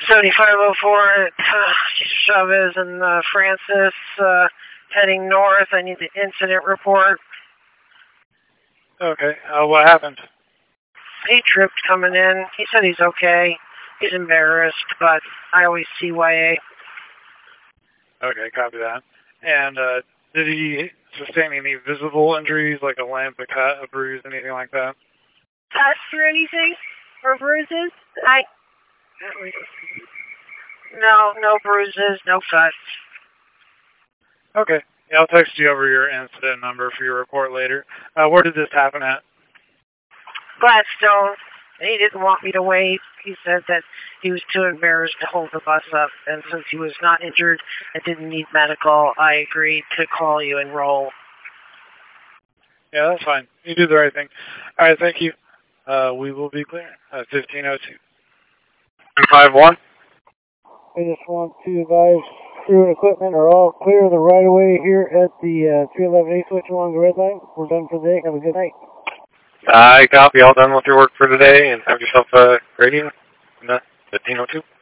7504 at Chavez and Francis, heading north. I need the incident report. Okay, what happened? He tripped coming in. He said he's okay. He's embarrassed, but I always CYA. Okay, copy that. And did he sustain any visible injuries, like a limp, a cut, a bruise, anything like that? Cuts or anything? Or bruises? No bruises, no cuts. Okay. Yeah, I'll text you over your incident number for your report later. Where did this happen at? Gladstone. He didn't want me to wait. He said that he was too embarrassed to hold the bus up, and since he was not injured and didn't need medical, I agreed to call you and roll. Yeah, that's fine. You did the right thing. All right, thank you. We will be clear. 1502. 251. I just want to advise crew and equipment are all clear of the right-of-way here at the 311A switch along the red line. We're done for the day. Have a good night. I copy. All done with your work for today, and have yourself a great evening. 1502.